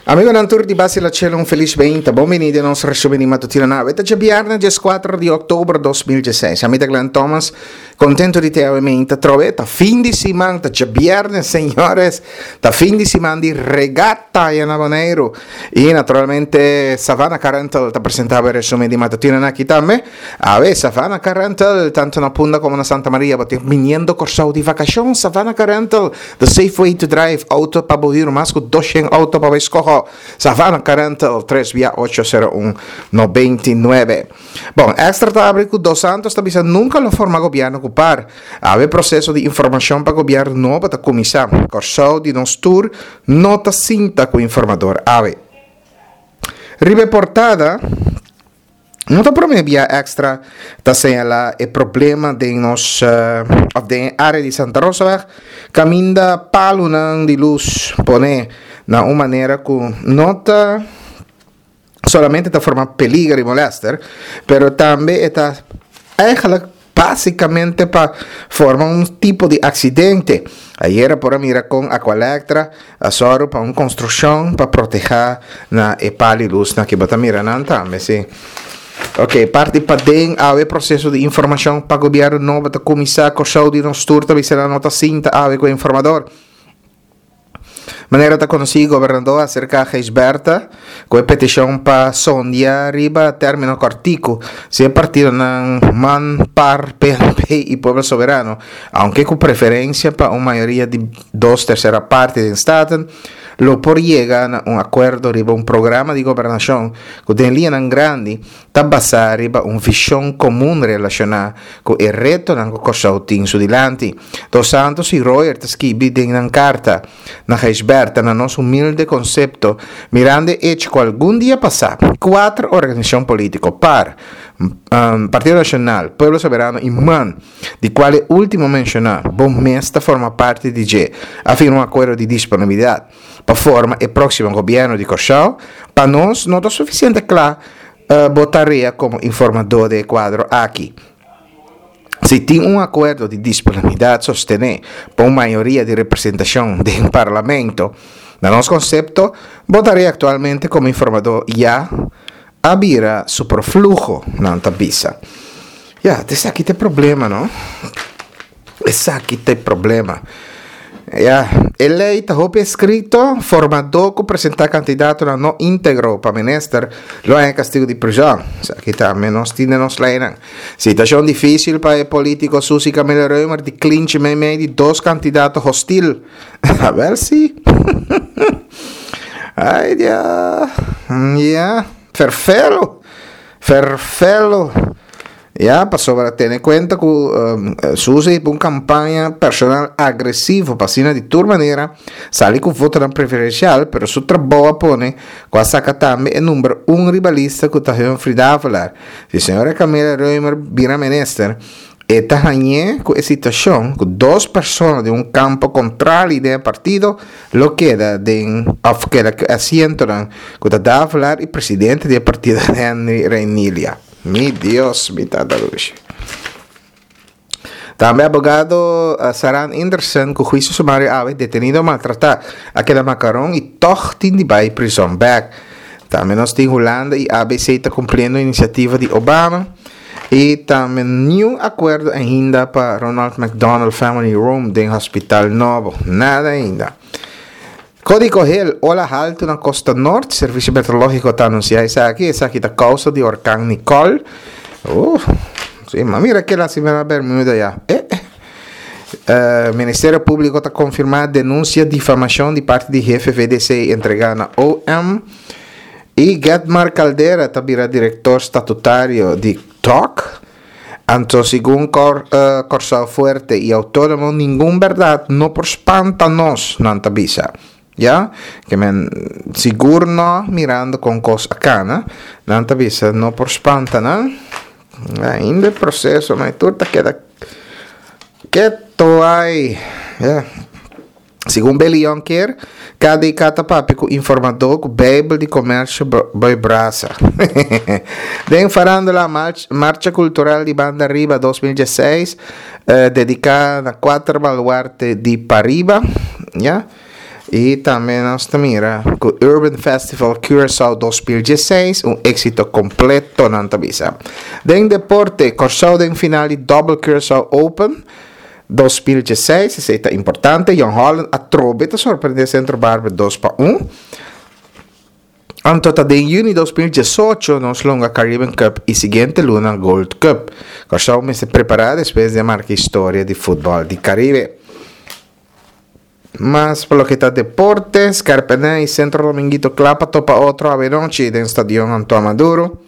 Amigo Nantur di Basi la Cielo, un feliz 20. Benvenuti al nostro resume mattutina nave. È già viernes 4 di ottobre 2016. Amico Glenn Thomas, contento di te ovviamente. Trovate fin di settimana, già viernes, signores, da fin di settimana di regatta in Avonero. E naturalmente Savannah Carental ti presentava il resume di mattutina na kita me. Savannah Carental, tanto una punta come una Santa Maria, ma viniendo corso di vacazione. Savannah Carental, the safe way to drive auto para bohir masco, doshen auto para escoger. Savannah Carental 3 via 801-99. Bom, extra tabrico dos Santos tabisa nunca lo forma governo ocupar. Ave processo de informação para governo novo da comissão. Corso de nos tour nota cinta com informador. Ave. Ribe portada. Nota para mim via extra da señala el problema de nos of de área de Santa Rosa caminda palunan de luz pone na uma maneira que nota solamente da forma peligro e molester, pero também está basicamente para formar um tipo de acidente. Ayer por mira com Aqualectra, a soro para uma construção para proteger na epali luz na que bota mira não também, sim. Ok, parte para dentro ao processo de informação para o governo novo da comissão corso de nos turta vai ser a nota cinta ao com o informador. Maneira da conheci governador acerca de Gisberta com a petição para sondear riba termino cortico se é partido na man par PNP e Pueblo Soberano, aunque com preferência para uma maioria de 2/3 parte do estado, lo por llegar a un acuerdo riba un programa di governazione che den linea grandi da basare riba un visione comune relazionata con il reto nango corsautin su dilanti. Dos Santos e Royer scrivi den una carta na Gisberta na nostro umilde concepto mirando e che algún dia passar 4 organizzazioni politiche par Partido Nacional, Pueblo Soberano e MAN, di quale ultimo menzionato, Bomesta forma parte di G, affino un accordo di disponibilità per forma il prossimo governo di Corsau, per noi non è sufficiente claro votaria come informador del quadro aqui. Se tem um acordo de disponibilidade sostener por uma maioria de representação do parlamento, no nosso conceito, votaria atualmente como informador já abira superflujo na tabisa. Esse aqui tem problema, não? Esse aqui tem problema. Ele está escrito, formador que apresentar candidato não íntegro para minister, lo é castigo de prisão. Aqui também nós temos lei. Situação difícil para o político Susi Camila Reumer de clinch meio de 2 candidatos hostil. A ver se. Ai, Ferfelo. Para sobre tener cuenta que Susi una campaña personal agresiva para cima de toda manera sale con voto preferencial, pero su trabajo pone que saca también el número 1 rivalista que está en Frida falar. Si señora Camila Reumer vira minister, esta añe con esta situación que 2 personas de un campo contrario del partido lo queda de asiento que está a falar el presidente del partido de Henry Reinilia. Mi Dios, mi tadarush. Também abogado Saran Anderson, com juízo sumário ave detenido maltratar aquela macarrão e tochtin de vai prison back. Também nós temos Holanda e ABC está cumprindo a iniciativa de Obama. E também nenhum acordo ainda para Ronald McDonald Family Room do Hospital Novo. Nada ainda. Código Hill, ola alto na costa norte, serviço meteorológico está anunciando isso aqui da causa de orcão Nicole. Sim, mas mira que lá se vai Bermuda já. Ministério Público está confirmando denúncia de difamação de parte de jefe VDC entregada na OM. E Getmar Caldeira está virando diretor estatutário de TOC. Então, segundo Corsau Fuerte e Autônomo, nenhuma verdade não por espanta-nos na tabisa. Que men seguro no mirando con cosa cana nanta visa no por spanta ainda processo mas tudo queda quieto aí segundo Belion quer cada papico informador com Bible de comércio boi brasa den farando la marcha cultural de Banda Riba 2016 dedicada a 4 baluartes de Pariba E também nós mira com o Urban Festival Curaçao 2016, éxito completo na Tabisa. Den deporte, Curaçao den finale Double Curaçao Open 2016, isso é importante. Jan Holland a trobeta surpreende Centro Barber 2-1. Antota de junio 2018 nos longa Caribbean Cup e seguinte Luna Gold Cup. Curaçao me se prepara depois de marcar história de futebol de Caribe. Mas pelo que está deportes, Carpené e Centro Dominguito Clapa topa outro a noite no Estadio Antônio Maduro.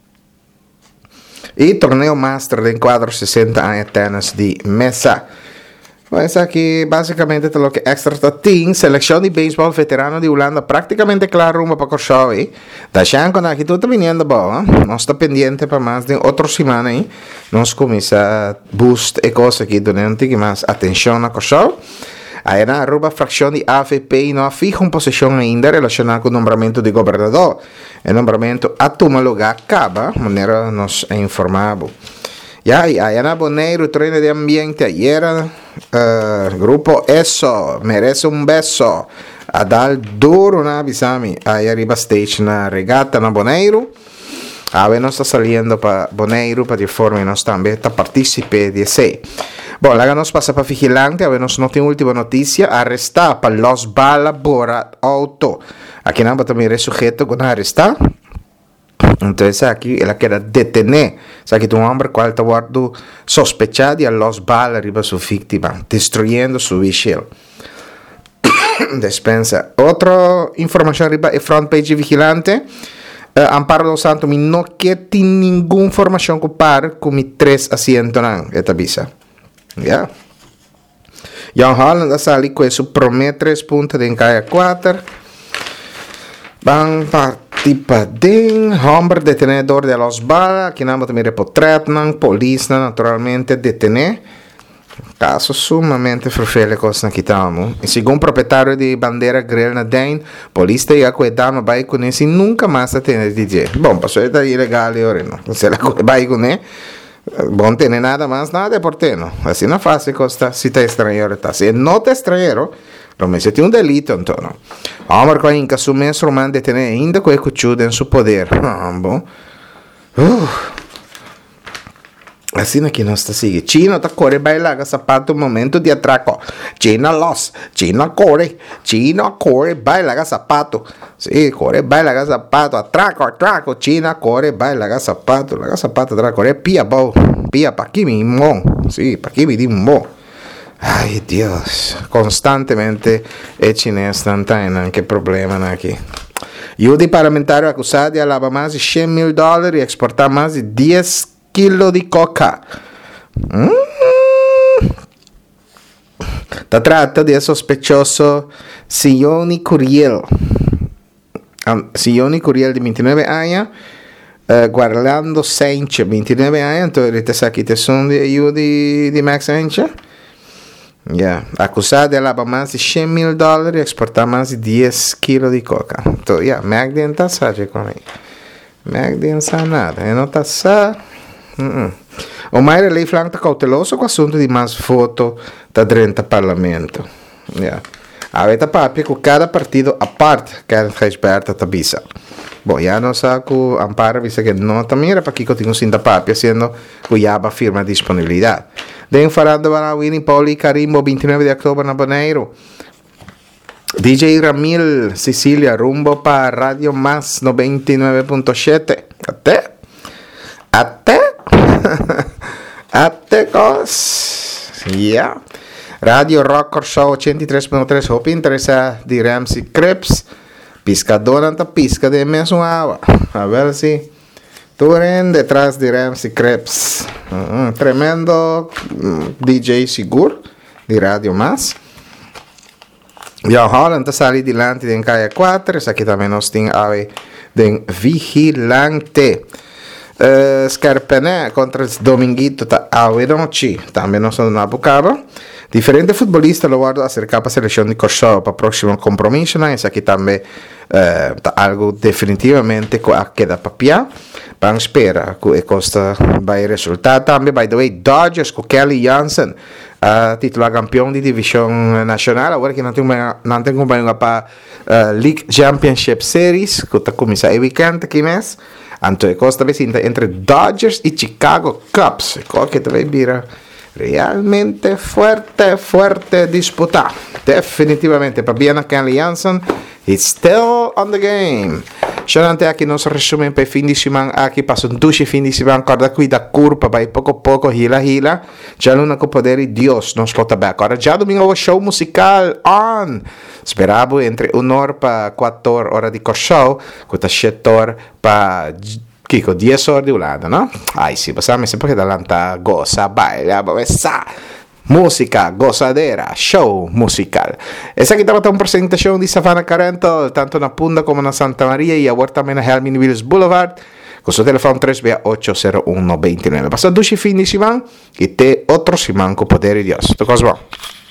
E torneio Master de enquadro 60 anos tenis de mesa. Pues aqui basicamente tudo o que extra tem. Seleção de beisebol veterano de Holanda praticamente claro rumbo para Curaçao. Da Shanko aqui tudo vindo bom. Nós está pendiente para mais de outra semana. Nós começa a boost e coisa aqui durante que mais atenção na Curaçao. Aí na arroba fração de AFP não fija uma posição ainda relacionada com o nombramento de governador. O nombramento atumaloga acaba, maneira nos é informado. E aí na Boneiro, treino de ambiente, ayer, grupo ESO, merece um beso. A dar duro na Bisami, aí arriba stage na regata na Boneiro. Aí nós está saliendo para Boneiro, para de forma nós também está participe de esse. Bom, lá nos passa para vigilante, a ver, nos tem última notícia, arrestar para Los Bala Borat Auto. Aqui não também é sujeito com arrestar. Então, aqui, ela quer detener. Aqui tem um homem qual está guardando sospechado de Los Bala arriba sua vítima, destruindo seu veículo. Despensa. Outra informação arriba é front page vigilante. Amparo dos Santos, não quer ter nenhuma informação com par com 3 asientos, não, esta visa. Yeah. Jan Holland está ali com isso, promete 3 pontos de encaia 4. Van participa de homem detenedor de Los Balas, que não também repotretnan, polícia naturalmente detener. Caso sumamente frustrante coisa que estamos. E segundo o proprietário de bandeira Grel na DEN, polícia ia cuidar, mas vai com isso e nunca mais atender DJ. Bom, passou a estar ilegal e ora não. Se ela vai com isso, bom ter nada mais, nada é por ter, não. Assim não faz costa se está estrangeiro, tá. Se não está estrangeiro, lo se tem um delito, então. Homem que ainda assume esse romano de ter ainda com o cuchudo em seu poder. Bom. Assim aqui nós está seguindo. China está corre bailar sapato momento de atraco. China lost. China corre bailar sapato. Sí, corre bailar sapato. Atraco. China corre bailar sapato. La sapato atraco. Corre pia pa aquí mismo. Sí, pa aquí mismo. Ay, Dios. Constantemente e chinês não tem que problema aqui. E o parlamentar acusado de lavar mais de $100,000 e exportar mais de 10 kilo de coca. Se trata de sospechoso Sione Curiel. Sione Curiel de 29 años, Guarlando Sánchez, 29 años, entonces ahorita aquí te son de Max Sánchez. Yeah. Acusado de lavar más de $100,000 y exportar más de 10 kilos de coca. Entonces, yeah, Magdalene está sabe comigo. Magdalene sabe nada, não está sabe. O mais lei flanca cauteloso com o assunto de mais voto da dentro do parlamento. Yeah. A veta papia com cada partido a parte que é respeita a bisa. Bom, já não sabe que o Amparo disse que não também era para que eu tinha um cinta papia, sendo que já firma disponibilidade. Den farando para Winnie Pauli Carimbo 29 de outubro na Boneiro. DJ Ramil Sicília rumbo para Radio Más 99.7. Até cos. Yeah. Radio Rocker Show 83.3. Hope interessa de Ramsey Crepes. Piscadora anta pisca de mesmo água. A ver se tu detrás de Ramsey Crepes. Tremendo DJ seguro de Radio Más. Ja, Holland está ali delante de Encaia 4. Essa aqui também nós temos a de Vigilante. Scarpené contra os Dominguito tá a noite. Também nós estamos na Bucaba. Diferente futbolista lo guardo acercar para a seleção de Curaçao para o próximo compromisso. Esse aqui também tá algo definitivamente que dá para piar. Vamos esperar que a costa vai resultar também. By the way, Dodgers com Kelly Jansen titular campeão de divisão nacional. Agora que não tem companhia para League Championship Series, que está começando o weekend aqui mês. Então, costa vecina entre Dodgers e Chicago Cubs. Que também vira realmente fuerte disputa. Definitivamente, para Biana Kenley Jansen, it's still on the game. Solamente aqui nos resumen para fim de semana, aqui passa um duche fim de semana, cada cuida curva, vai pouco a pouco, hila. Já não com poder de Deus, nos lota bem. Agora, já domingo o show musical on. Esperava entre 1 hora para 4 horas de show, com a 7 horas para Kiko, 10 horas de Holanda, no? Ai, sì, possiamo sempre che dall'anta goza, baila, besa, música, gozadera, show musical. Essa aqui estava uma apresentação de Savannah Carento, tanto na Punda como na Santa Maria, e agora também na Helmin Wills Boulevard, com seu telefone 3680129. Passa 2 fim de semana e te outro semana com o poder de Deus. Tu coisa bom?